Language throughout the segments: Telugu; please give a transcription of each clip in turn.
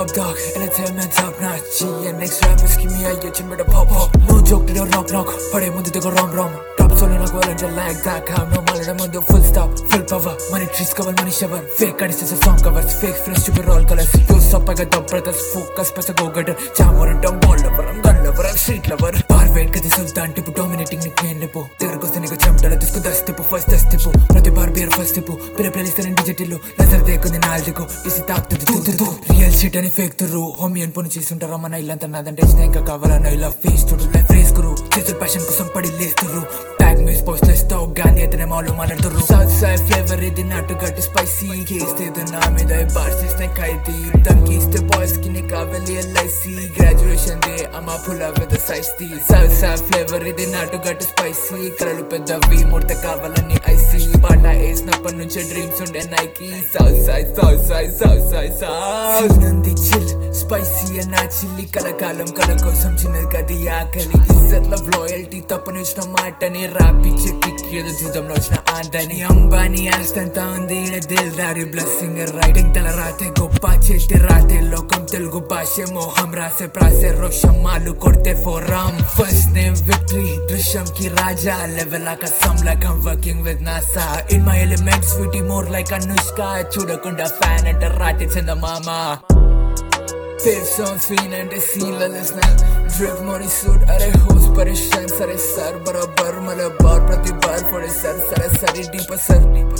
top dog, entertainment top notch. G and next rappers give me a chin with a pop pop. No joke to the knock. Pade mundu dego rom. Top solo na go like that. No malada mundu full stop, full power. Money trees cover, money shower. Fake artists song covers, fake friends to be roll colors. Use up I got the brothers focus, pesa go getter. Jammer and dumb ball lover, I'm gun lover, I'm street lover. Bar wait kadi sultan tipo dominating nickname nepo. Tegar ko sene ko chamtala disco dust tipo first dust tipo. Prati bar beer first tipo. Pere playlist and digital. Nazar dekho din naal dekho. Disi taak tu. Real shit ani fake through. Homie and puni cheesuntarra mana illanta nadanటే ఇంకా కావాలన్న ఇలా ఫేస్ టు లైఫ్ రేస్ గురు చేసే ప్యాషన్ కోసం పడి లేస్తురు ట్యాగ్ మ్యూస్ పోస్ట్ చేస్తావు గాంధీ అతనే మాలు మాట్లాడుతురు సౌత్ సైడ్ ఫ్లేవర్ ఇది నాటు గట్టు స్పైసీ కేస్తే నా మీద బార్స్ ఇస్తే ఖైదీ దంకిస్తే బాయ్స్ కి నీ కావాలి ఎల్ఐసి గ్రాడ్యుయేషన్ డే అమ్మా pull with size the south side flavour ఇది నాటు గట్టు స్పైసీ కలలు పెద్దవి ముడత కావాలని ఐసీ పాట వేసినప్పటి నుంచే డ్రీమ్స్ ఉండే నైకి సౌత్ సైడ్ నంది చిల్ స్పైసీ నా చిల్లి కలకాలం కల కోసం చిన్నది గది ఆకలి ఇజ్జత్ లవ్ లాయల్టీ తప్పనిచ్చిన మాటని రాపిచ్చే కిక్ ఏదో జూదంలో వచ్చిన ఆందని అంబానీ ఆస్తంతా ఉంది దిల్దారి బ్లెస్సింగ్ రైటింగ్ తల రాతే గొప్ప చేతి రాతే లోకం తెలుగు భాష మోహం రాసే ప్రాసే రోషమ్మాలు కొడితే ఫోరామ్ ఫస్ట్ నేమ్ విక్టరీ దృశ్యం కి రాజా లెవెల్ ఆకాశం like I'm working with NASA in my element sweetie more like Anushka చూడకుండా ఫ్యాన్ అంటే రాతే చందమామ Fave songs fiend and they see listener Drip money suit are host parishan sare sar barabar malabar prati bar for sar sare deep sar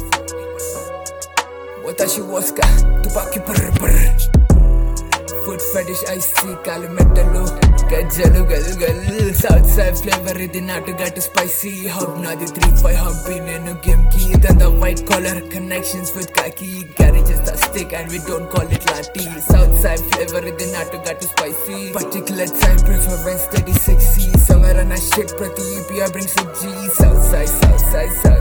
watashi waska tupaki par Food fetish I see kalimetalu gajjalu gal South side flavor idi natu gattu spicy hub nadi 3-5 hub nenu game ki then the white collar connections with khaki garage is the stick and we don't call it latte South side flavor idi natu gattu spicy particular time preference steady sexy somewhere on a shit prati EP I brings a G South side